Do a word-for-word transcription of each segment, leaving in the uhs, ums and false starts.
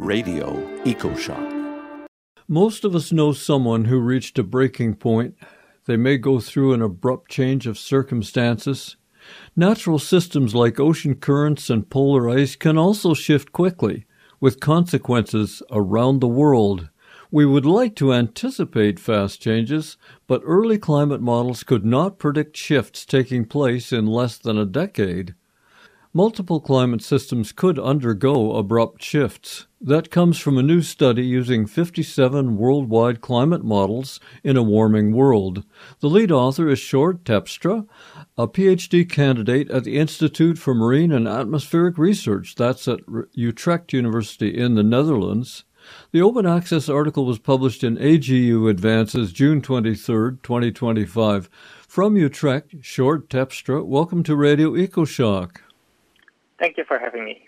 Radio EcoShock. Most of us know someone who reached a breaking point. They may go through an abrupt change of circumstances. Natural systems like ocean currents and polar ice can also shift quickly, with consequences around the world. We would like to anticipate fast changes, but early climate models could not predict shifts taking place in less than a decade. Multiple climate systems could undergo abrupt shifts. That comes from a new study using fifty-seven worldwide climate models in a warming world. The lead author is Sjoerd Terpstra, a P H D candidate at the Institute for Marine and Atmospheric Research. That's at Utrecht University in the Netherlands. The open access article was published in A G U Advances June twenty-third, twenty twenty-five. From Utrecht, Sjoerd Terpstra, welcome to Radio EcoShock. Thank you for having me.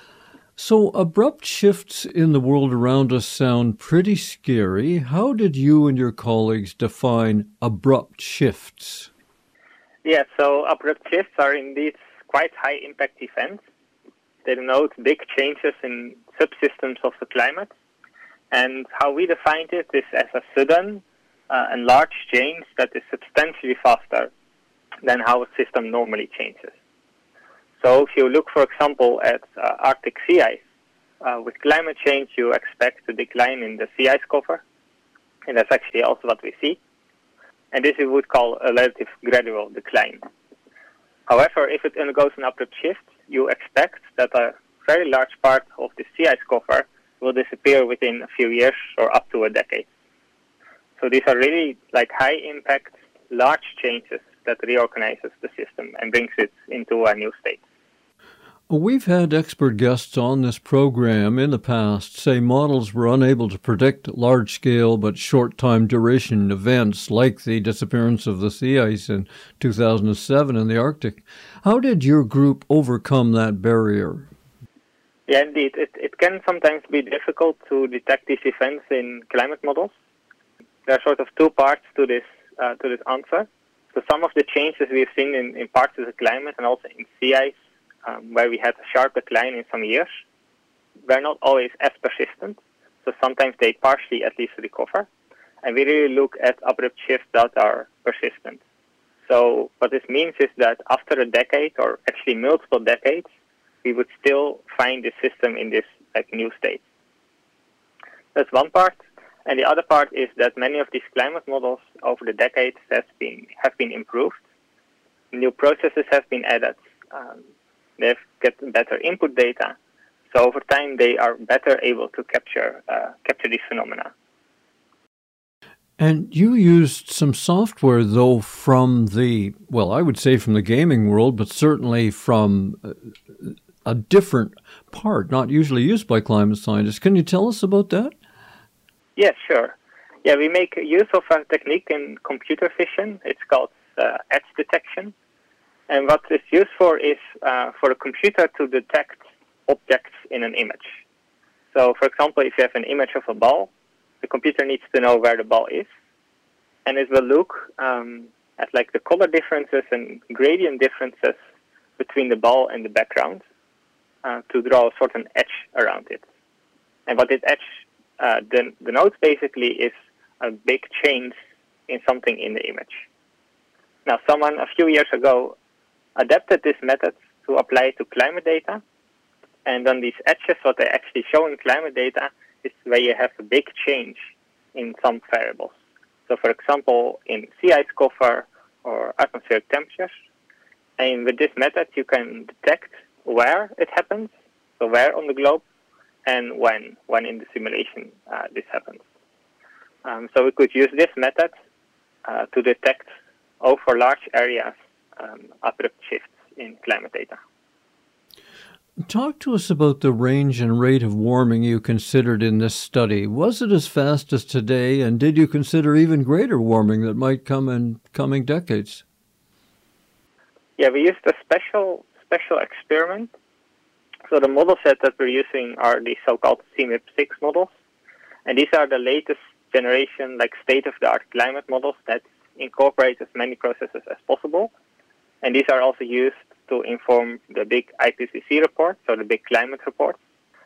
So, abrupt shifts in the world around us sound pretty scary. How did you and your colleagues define abrupt shifts? Yeah, so abrupt shifts are indeed quite high-impact events. They denote big changes in subsystems of the climate. And how we defined it is as a sudden uh, and large change that is substantially faster than how a system normally changes. So if you look, for example, at uh, Arctic sea ice, uh, with climate change you expect a decline in the sea ice cover, and that's actually also what we see. And this we would call a relative gradual decline. However, if it undergoes an abrupt shift, you expect that a very large part of the sea ice cover will disappear within a few years or up to a decade. So these are really like high-impact, large changes that reorganizes the system and brings it into a new state. We've had expert guests on this program in the past say models were unable to predict large-scale but short-time duration events like the disappearance of the sea ice in two thousand seven in the Arctic. How did your group overcome that barrier? Yeah, indeed. It, it can sometimes be difficult to detect these events in climate models. There are sort of two parts to this uh, to this answer. So some of the changes we've seen in, in parts of the climate and also in sea ice, um, where we had a sharp decline in some years, were not always as persistent. So sometimes they partially at least recover. And we really look at abrupt shifts that are persistent. So what this means is that after a decade, or actually multiple decades, we would still find the system in this like new state. That's one part. And the other part is that many of these climate models over the decades has been, have been improved. New processes have been added. Um, they've get better input data. So over time, they are better able to capture uh, capture these phenomena. And you used some software, though, from the, well, I would say from the gaming world, but certainly from a different part, not usually used by climate scientists. Can you tell us about that? Yes, sure. Yeah, we make use of a technique in computer vision. It's called uh, edge detection. And what it's used for is uh, for a computer to detect objects in an image. So, for example, if you have an image of a ball, the computer needs to know where the ball is. And it will look um, at like the color differences and gradient differences between the ball and the background uh, to draw a certain edge around it. And what this edge Uh, the, the note basically is a big change in something in the image. Now, someone a few years ago adapted this method to apply it to climate data. And on these edges, what they actually show in climate data is where you have a big change in some variables. So, for example, in sea ice cover or atmospheric temperatures. And with this method, you can detect where it happens, so where on the globe, and when, when in the simulation uh, this happens. Um, so we could use this method uh, to detect over large areas um, abrupt shifts in climate data. Talk to us about the range and rate of warming you considered in this study. Was it as fast as today, and did you consider even greater warming that might come in coming decades? Yeah, we used a special special experiment. So the model set that we're using are the so-called C M I P six models. And these are the latest generation, like state-of-the-art climate models that incorporate as many processes as possible. And these are also used to inform the big I P C C report, so the big climate report.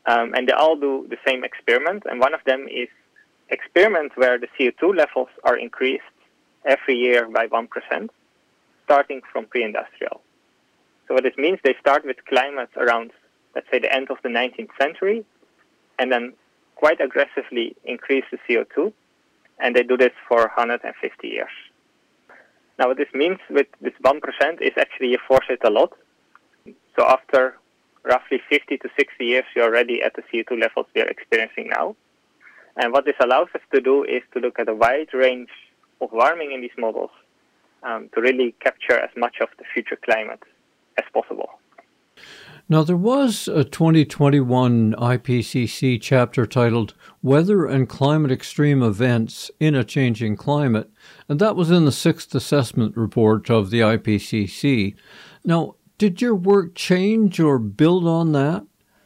Um, and they all do the same experiment, and one of them is experiment where the C O two levels are increased every year by one percent, starting from pre-industrial. So what this means, they start with climates around, let's say, the end of the nineteenth century, and then quite aggressively increase the C O two, and they do this for one hundred fifty years. Now what this means with this one percent is actually you force it a lot. So after roughly fifty to sixty years, you're already at the C O two levels we are experiencing now. And what this allows us to do is to look at a wide range of warming in these models um, to really capture as much of the future climate as possible. Now, there was a twenty twenty-one I P C C chapter titled Weather and Climate Extreme Events in a Changing Climate, and that was in the sixth assessment report of the I P C C. Now, did your work change or build on that?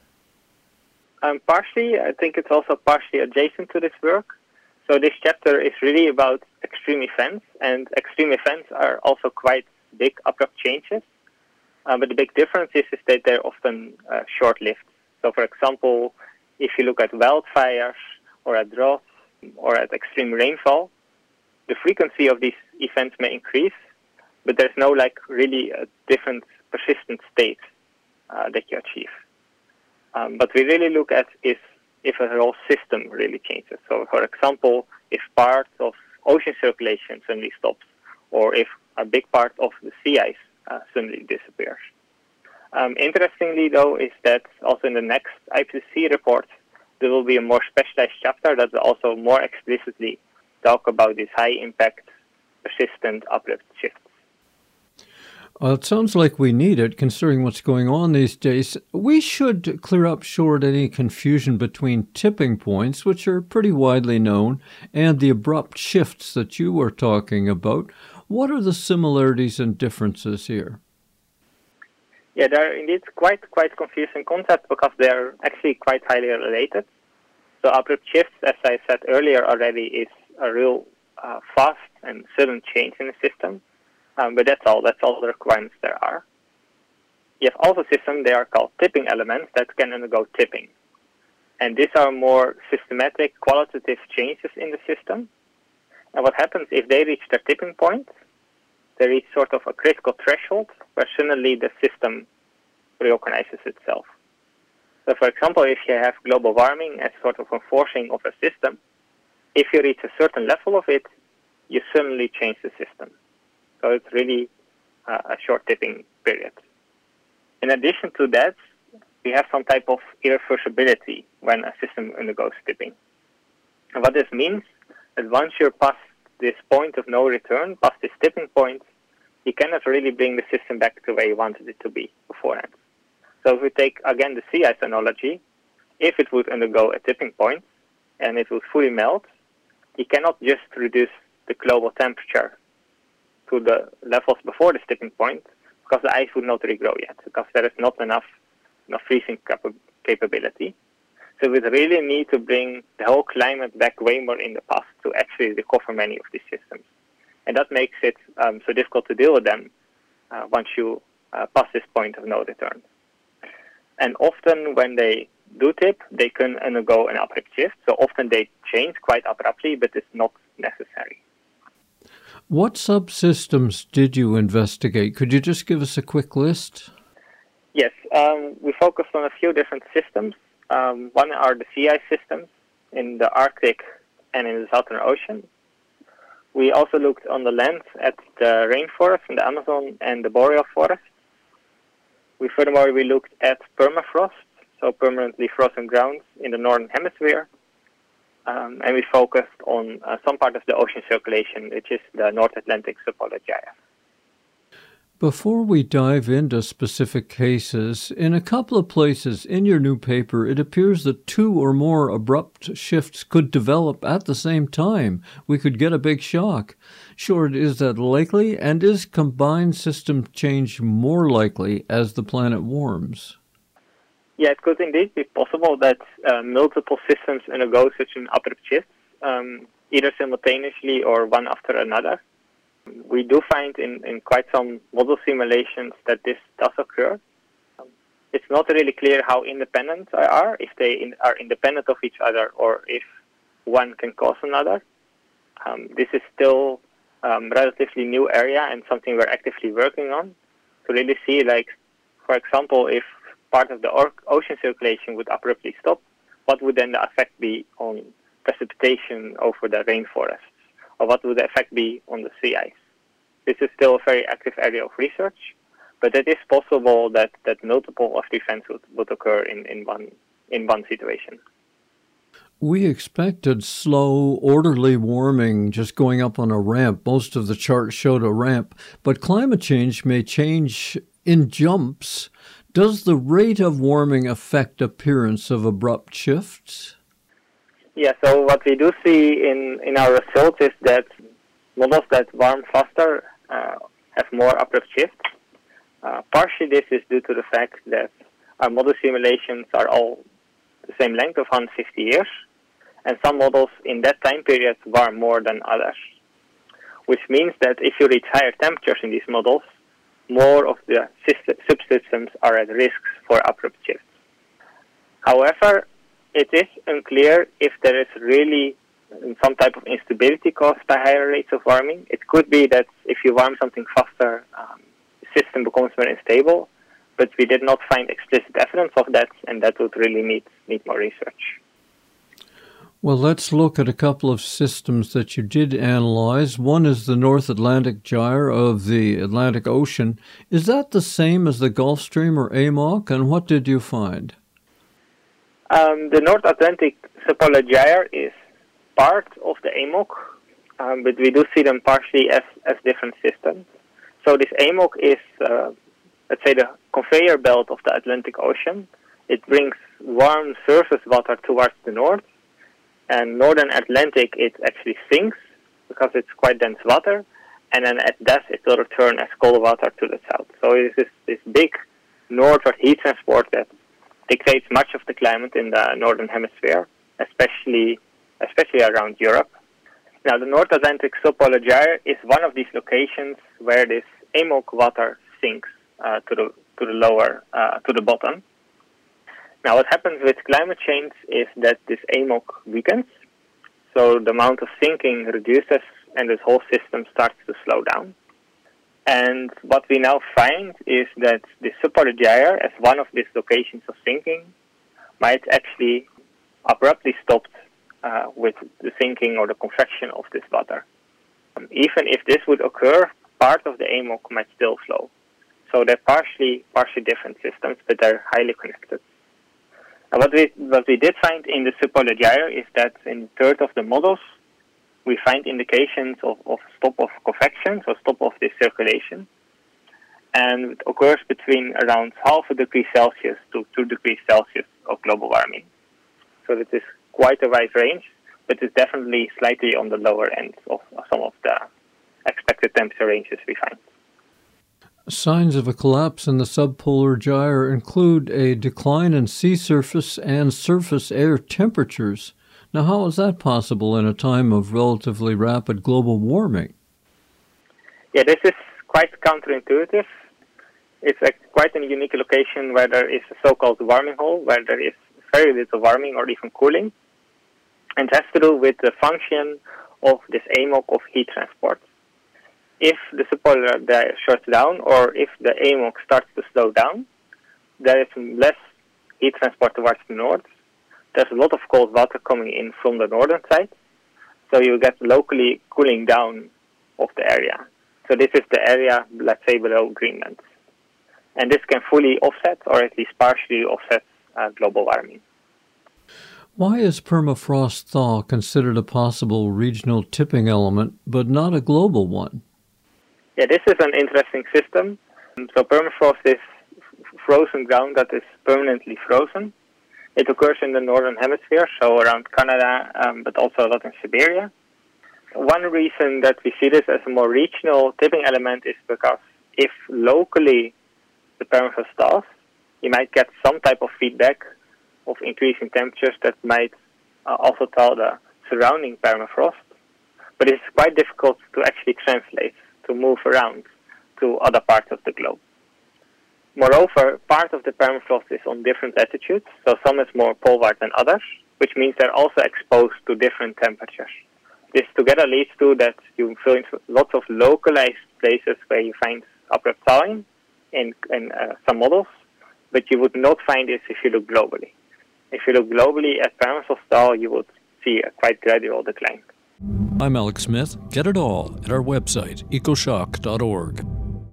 Um, partially. I think it's also partially adjacent to this work. So this chapter is really about extreme events, and extreme events are also quite big, abrupt changes. Uh, but the big difference is, is that they're often uh, short-lived. So, for example, if you look at wildfires or at droughts or at extreme rainfall, the frequency of these events may increase, but there's no like really a different persistent state uh, that you achieve. Um, but we really look at is if a whole system really changes. So, for example, if part of ocean circulation suddenly stops, or if a big part of the sea ice uh, suddenly disappears. Um, interestingly, though, is that also in the next I P C C report, there will be a more specialized chapter that will also more explicitly talk about these high-impact, persistent abrupt shifts. Well, it sounds like we need it, considering what's going on these days. We should clear up short any confusion between tipping points, which are pretty widely known, and the abrupt shifts that you were talking about. What are the similarities and differences here? Yeah, they're indeed quite quite confusing concepts because they're actually quite highly related. So abrupt shifts, as I said earlier already, is a real uh, fast and sudden change in the system. Um, but that's all. That's all the requirements there are. You have also systems, they are called tipping elements, that can undergo tipping. And these are more systematic, qualitative changes in the system. And what happens if they reach their tipping point, they reach sort of a critical threshold where suddenly the system reorganizes itself. So for example, if you have global warming as sort of a forcing of a system, if you reach a certain level of it, you suddenly change the system. So it's really uh, a short tipping period. In addition to that, we have some type of irreversibility when a system undergoes tipping. And what this means is once you're past this point of no return, past this tipping point, you cannot really bring the system back to where you wanted it to be beforehand. So if we take, again, the sea ice analogy, if it would undergo a tipping point and it would fully melt, you cannot just reduce the global temperature to the levels before the tipping point, because the ice would not regrow yet, because there is not enough, enough freezing cap- capability. So we really need to bring the whole climate back way more in the past to actually recover many of these systems. And that makes it um, so difficult to deal with them uh, once you uh, pass this point of no return. And often when they do tip, they can undergo an abrupt shift. So often they change quite abruptly, but it's not necessary. What subsystems did you investigate? Could you just give us a quick list? Yes, um, we focused on a few different systems. Um, one are the sea ice systems in the Arctic and in the Southern Ocean. We also looked on the land at the rainforest in the Amazon and the boreal forest. We furthermore, we looked at permafrost, so permanently frozen ground in the Northern Hemisphere. Um, and we focused on uh, some part of the ocean circulation, which is the North Atlantic subpolar G I F. Before we dive into specific cases, in a couple of places in your new paper, it appears that two or more abrupt shifts could develop at the same time. We could get a big shock. Sure, is that likely? And is combined system change more likely as the planet warms? Yeah, it could indeed be possible that uh, multiple systems undergo such an abrupt shift, um, either simultaneously or one after another. We do find in, in quite some model simulations that this does occur. Um, it's not really clear how independent they are, if they in, are independent of each other or if one can cause another. Um, this is still um, relatively new area and something we're actively working on to really see, like, for example, if part of the or- ocean circulation would abruptly stop, what would then the effect be on precipitation over the rainforests, or what would the effect be on the sea ice? This is still a very active area of research, but it is possible that, that multiple of the events would, would occur in, in one in one situation. We expected slow, orderly warming just going up on a ramp. Most of the charts showed a ramp, but climate change may change in jumps. Does the rate of warming affect appearance of abrupt shifts? Yeah, so what we do see in, in our results is that models that warm faster uh, have more abrupt shifts. Uh, partially this is due to the fact that our model simulations are all the same length of one hundred fifty years, and some models in that time period warm more than others, which means that if you reach higher temperatures in these models, more of the system, subsystems are at risk for abrupt shifts. However, it is unclear if there is really some type of instability caused by higher rates of warming. It could be that if you warm something faster, um, the system becomes more unstable, but we did not find explicit evidence of that, and that would really need, need more research. Well, let's look at a couple of systems that you did analyze. One is the North Atlantic Gyre of the Atlantic Ocean. Is that the same as the Gulf Stream or A M O C, and what did you find? Um, the North Atlantic Subpolar Gyre is part of the A M O C, um, but we do see them partially as, as different systems. So this A M O C is, uh, let's say, the conveyor belt of the Atlantic Ocean. It brings warm surface water towards the north, and northern Atlantic it actually sinks because it's quite dense water, and then at dusk it will return as cold water to the south. So it is this big northward heat transport that dictates much of the climate in the northern hemisphere, especially especially around Europe. Now, the North Atlantic Subpolar Gyre is one of these locations where this A M O C water sinks uh, to the to the lower uh, to the bottom. Now, what happens with climate change is that this A M O C weakens, so the amount of sinking reduces, and this whole system starts to slow down. And what we now find is that the Subpolar Gyre, as one of these locations of sinking, might actually abruptly stop uh, with the sinking or the convection of this water. Um, even if this would occur, part of the A M O C might still flow. So they're partially partially different systems, but they're highly connected. And what we what we did find in the Subpolar Gyre is that in a third of the models, we find indications of, of stop of convection, so stop of this circulation. And it occurs between around half a degree Celsius to two degrees Celsius of global warming. So this is quite a wide range, but it's definitely slightly on the lower end of some of the expected temperature ranges we find. Signs of a collapse in the subpolar gyre include a decline in sea surface and surface air temperatures. Now, how is that possible in a time of relatively rapid global warming? Yeah, this is quite counterintuitive. It's a, quite a unique location where there is a so-called warming hole, where there is very little warming or even cooling. And it has to do with the function of this A M O C of heat transport. If the subpolar gyre shuts down, or if the A M O C starts to slow down, there is less heat transport towards the north. There's a lot of cold water coming in from the northern side, so you get locally cooling down of the area. So this is the area, let's say, below Greenland. And this can fully offset, or at least partially offset, uh, global warming. Why is permafrost thaw considered a possible regional tipping element, but not a global one? Yeah, this is an interesting system. So permafrost is frozen ground that is permanently frozen. It occurs in the northern hemisphere, so around Canada, um, but also a lot in Siberia. One reason that we see this as a more regional tipping element is because if locally the permafrost thaws, you might get some type of feedback of increasing temperatures that might uh, also thaw the surrounding permafrost. But it's quite difficult to actually translate, to move around to other parts of the globe. Moreover, part of the permafrost is on different latitudes, so some is more poleward than others, which means they're also exposed to different temperatures. This together leads to that you find lots of localized places where you find abrupt thawing in, in uh, some models, but you would not find this if you look globally. If you look globally at permafrost thaw, you would see a quite gradual decline. I'm Alex Smith. Get it all at our website, ecoshock dot org.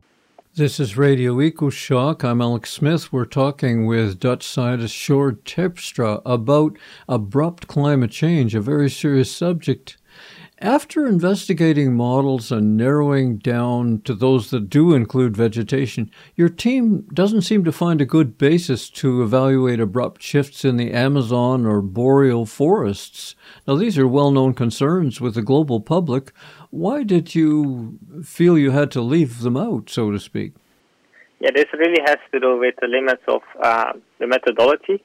This is Radio EcoShock. I'm Alex Smith. We're talking with Dutch scientist Sjoerd Terpstra about abrupt climate change, a very serious subject. After investigating models and narrowing down to those that do include vegetation, your team doesn't seem to find a good basis to evaluate abrupt shifts in the Amazon or boreal forests. Now, these are well-known concerns with the global public. Why did you feel you had to leave them out, so to speak? Yeah, this really has to do with the limits of uh, the methodology.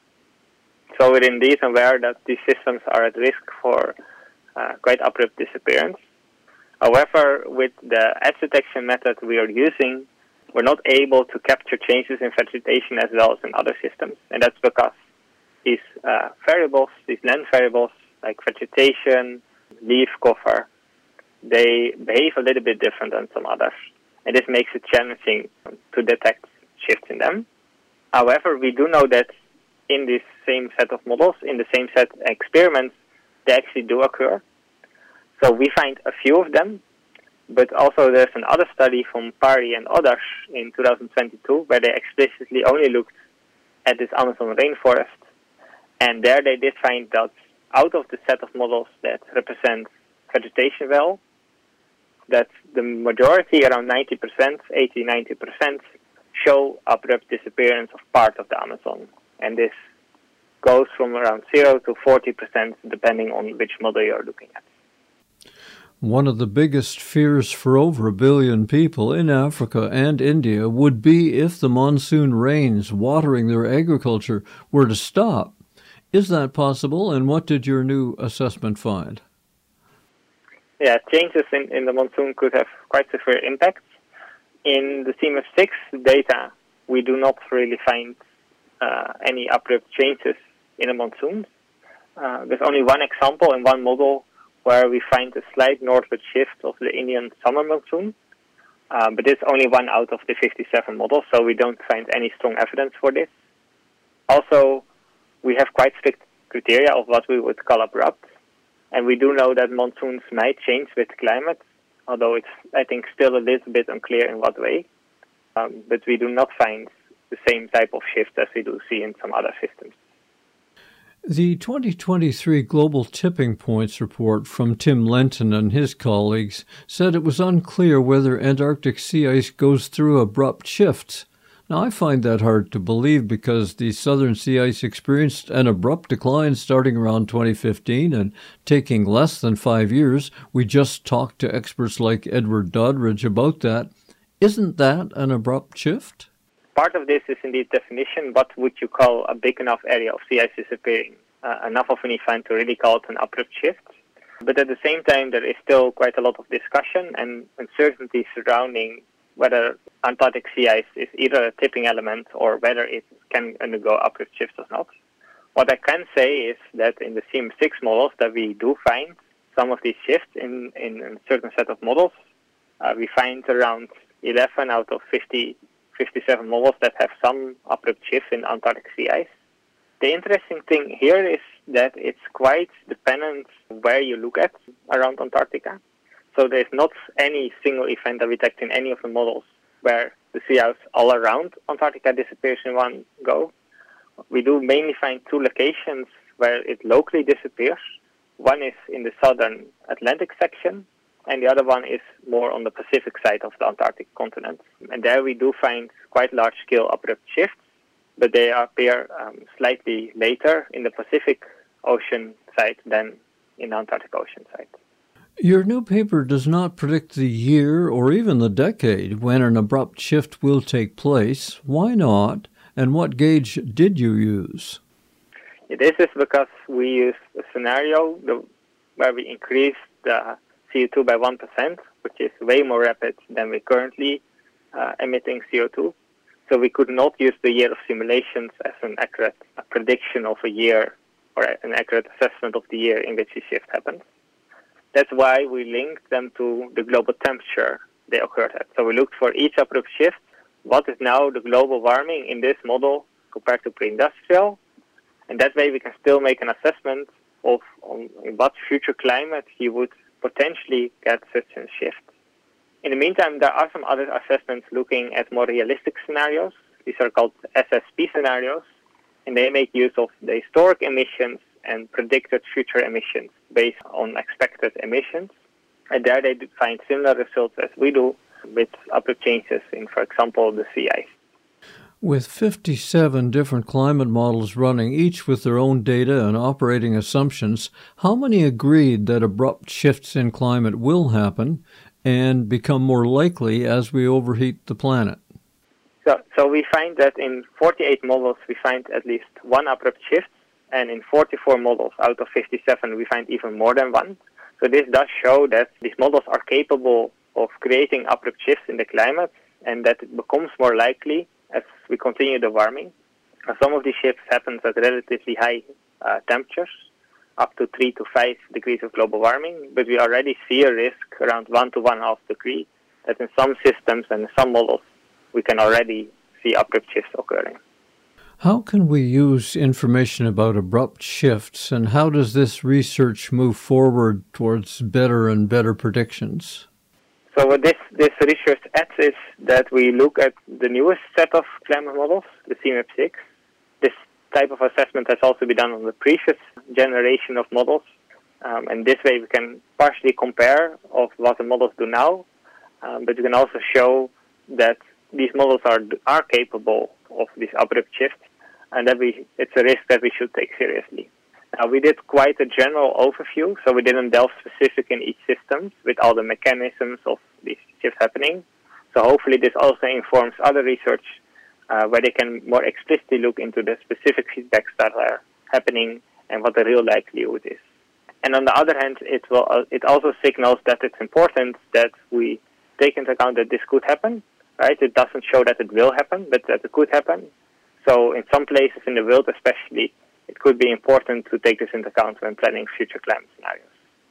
So we're indeed aware that these systems are at risk for uh, quite abrupt disappearance. However, with the edge detection method we are using, we're not able to capture changes in vegetation as well as in other systems. And that's because these uh, variables, these land variables, like vegetation, leaf cover, they behave a little bit different than some others. And this makes it challenging to detect shifts in them. However, we do know that in this same set of models, in the same set of experiments, they actually do occur. So we find a few of them, but also there's another study from Parry and others in two thousand twenty-two where they explicitly only looked at this Amazon rainforest. And there they did find that out of the set of models that represent vegetation well, that the majority, around ninety percent, eighty to ninety percent, show abrupt disappearance of part of the Amazon. And this goes from around zero to forty percent, depending on which model you're looking at. One of the biggest fears for over a billion people in Africa and India would be if the monsoon rains watering their agriculture were to stop. Is that possible, and what did your new assessment find? Yeah, changes in, in the monsoon could have quite severe impacts. In the C M F six data, we do not really find uh, any abrupt changes in a monsoon. Uh, there's only one example in one model where we find a slight northward shift of the Indian summer monsoon, uh, but it's only one out of the fifty-seven models, so we don't find any strong evidence for this. Also, we have quite strict criteria of what we would call abrupt. And we do know that monsoons might change with climate, although it's, I think, still a little bit unclear in what way. Um, but we do not find the same type of shift as we do see in some other systems. The twenty twenty-three Global Tipping Points report from Tim Lenton and his colleagues said it was unclear whether Antarctic sea ice goes through abrupt shifts. Now, I find that hard to believe because the southern sea ice experienced an abrupt decline starting around twenty fifteen and taking less than five years. We just talked to experts like Edward Doddridge about that. Isn't that an abrupt shift? Part of this is indeed definition. What would you call a big enough area of sea ice disappearing? Uh, enough of an event to really call it an abrupt shift. But at the same time, there is still quite a lot of discussion and uncertainty surrounding whether Antarctic sea ice is either a tipping element or whether it can undergo abrupt shifts or not. What I can say is that in the C M six models that we do find some of these shifts in, in a certain set of models. Uh, we find around eleven out of fifty, fifty-seven models that have some abrupt shifts in Antarctic sea ice. The interesting thing here is that it's quite dependent where you look at around Antarctica. So there's not any single event that we detect in any of the models where the sea ice all around Antarctica disappears in one go. We do mainly find two locations where it locally disappears. One is in the southern Atlantic section, and the other one is more on the Pacific side of the Antarctic continent. And there we do find quite large-scale abrupt shifts, but they appear um, slightly later in the Pacific Ocean side than in the Antarctic Ocean side. Your new paper does not predict the year or even the decade when an abrupt shift will take place. Why not? And what gauge did you use? This is because we used a scenario where we increased the C O two by one percent, which is way more rapid than we're currently uh, emitting C O two. So we could not use the year of simulations as an accurate prediction of a year or an accurate assessment of the year in which the shift happened. That's why we linked them to the global temperature they occurred at. So we looked for each abrupt shift. What is now the global warming in this model compared to pre-industrial? And that way we can still make an assessment of on in what future climate you would potentially get such a shift. In the meantime, there are some other assessments looking at more realistic scenarios. These are called S S P scenarios, and they make use of the historic emissions and predicted future emissions based on expected emissions. And there they find similar results as we do with abrupt changes in, for example, the sea ice. With fifty-seven different climate models running, each with their own data and operating assumptions, how many agreed that abrupt shifts in climate will happen and become more likely as we overheat the planet? So, so we find that in forty-eight models we find at least one abrupt shift, and in forty-four models out of fifty-seven we find even more than one. So this does show that these models are capable of creating abrupt shifts in the climate, and that it becomes more likely as we continue the warming. Now, some of these shifts happen at relatively high uh, temperatures, up to three to five degrees of global warming, but we already see a risk around one to one and a half degree that in some systems and in some models we can already see abrupt shifts occurring. How can we use information about abrupt shifts, and how does this research move forward towards better and better predictions? So what this, this research adds is that we look at the newest set of climate models, the C M I P six. This type of assessment has also been done on the previous generation of models. Um, and this way we can partially compare of what the models do now, um, but we can also show that these models are are capable of these abrupt shifts, and that we it's a risk that we should take seriously. Now, we did quite a general overview, so we didn't delve specific in each system with all the mechanisms of these shifts happening. So hopefully this also informs other research uh, where they can more explicitly look into the specific feedbacks that are happening and what the real likelihood is. And on the other hand, it will uh, it also signals that it's important that we take into account that this could happen, right? It doesn't show that it will happen, but that it could happen. So in some places in the world especially, it could be important to take this into account when planning future climate scenarios.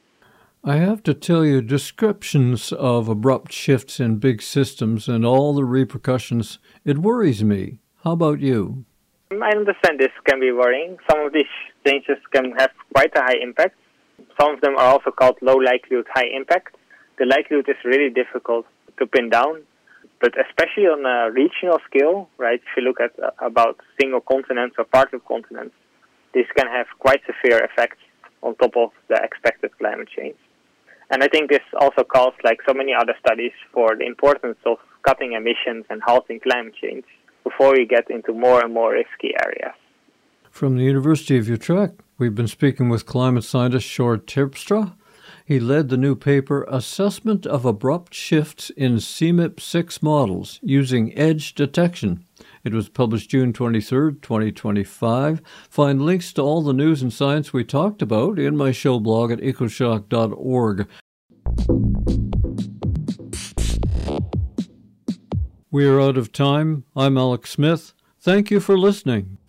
I have to tell you, descriptions of abrupt shifts in big systems and all the repercussions, it worries me. How about you? I understand this can be worrying. Some of these changes can have quite a high impact. Some of them are also called low likelihood, high impact. The likelihood is really difficult to pin down, but especially on a regional scale, right? If you look at uh, about single continents or parts of continents, this can have quite severe effects on top of the expected climate change. And I think this also calls, like so many other studies, for the importance of cutting emissions and halting climate change before we get into more and more risky areas. From the University of Utrecht, we've been speaking with climate scientist Sjoerd Terpstra. He led the new paper, Assessment of Abrupt Shifts in C M I P six Models Using Edge Detection. It was published June twenty-third, twenty twenty-five. Find links to all the news and science we talked about in my show blog at ecoshock dot org. We are out of time. I'm Alex Smith. Thank you for listening.